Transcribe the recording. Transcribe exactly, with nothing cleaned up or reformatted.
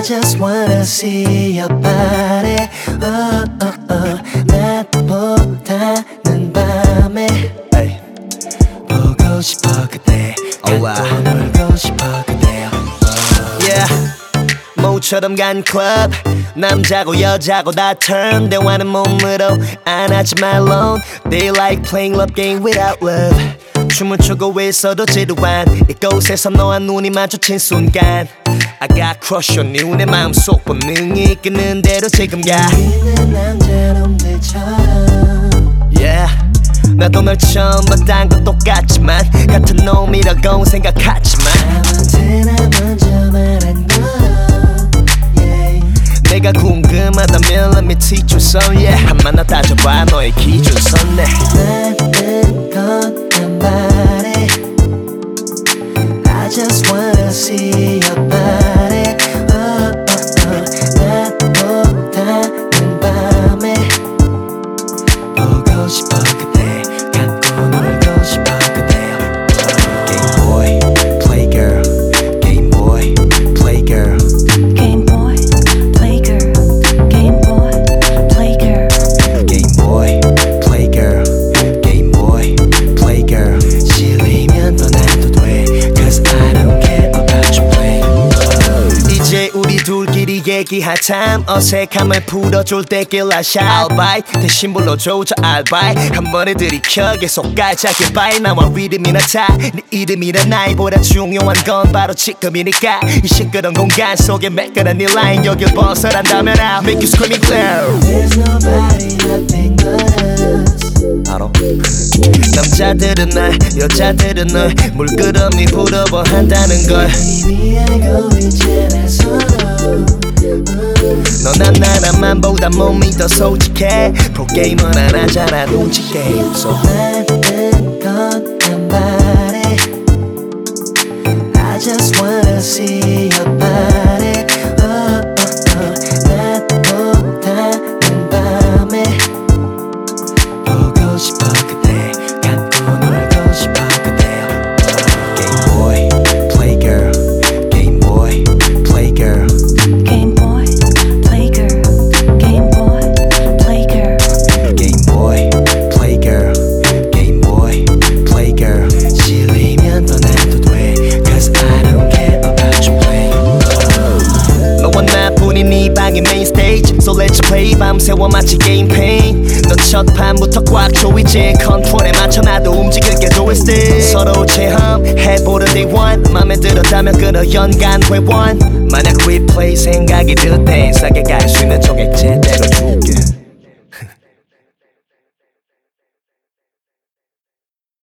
just wanna see your body. Oh, oh, oh. 낮보다는 밤에 hey. 보고 싶어 그대 갖고 놀고 싶어 그대여 Yeah 모처럼 간 클럽 남자고 여자고 다 turn 대화는 몸으로 안 하지 말론 They like playing love game without love 춤을 추고 있어도 지루한 이곳에서 너와 눈이 마주친 순간 I got crush on you 내 마음속 본능이 이끄는 대로 지금 가 우리는 남자놈들처럼 Yeah 나도 널 처음 봤단 건 똑같지만 같은 놈이라고 생각하지만 언제나 먼저 말한 너 yeah. 내가 궁금하다면 let me teach you some yeah 한번 따져봐 너의 기준선 내 나는 걷는 말에 I just wanna see your body. Oh, oh, oh. 낮보다는 밤에 보고 싶어 그대 갖고 놀고 싶어 그대여 Game boy, play girl Game boy, play girl Game boy, play girl. Game boy, play girl. Game boy, play girl Game boy, play girl 질리면 떠나도 돼 Cause I don't care about your play. 이제 우리 둘끼리 얘기할 참 어색함을 풀어줄 때길 아샤 알바이 대신 불러줘 저 알바이 한 번에 들이켜 계속 깔짝이 바이 나와 리듬이나 타네 이름이나 나이보다 중요한 건 바로 지금이니까 이 시끄러운 공간 속에 매끈한 이 라인 여길 벗어난다면 I'll make you screaming loud There's nobody nothing but us. 알아? 남자들은 날 여자들은 널 물끄러미 부러워 한다는 걸 이미 알고 있잖아 서로. 너나 나나만 보다 몸이 더 솔직해 프로게임은 안 하잖아 눈치 게임 so 나는 걷는 말에 I just wanna see your body. Oh, oh, oh. 낮보다는 밤에 보고 싶어 그대 갖고 놀고 싶어 그대여 Game boy, play girl Game boy, play girl Game boy, play girl. Game boy, play girl. Game boy, play girl Game boy, play girl 질리면 떠나도 돼 Cause I don't care about your play. 너와 나뿐인 이 방의 메인 스테이지 So let's play 밤새워 마치 게임 페인 너 첫 판부터 꽉 줘 이제 컨트롤에 맞춰 나도 움직일게 do it still 서로 체험해보려 day one 맘에 들었다면 끊어 연간 회원 만약 replay 생각이 들 때 싸게 갈 수 있는 쪽에 제대로 줄게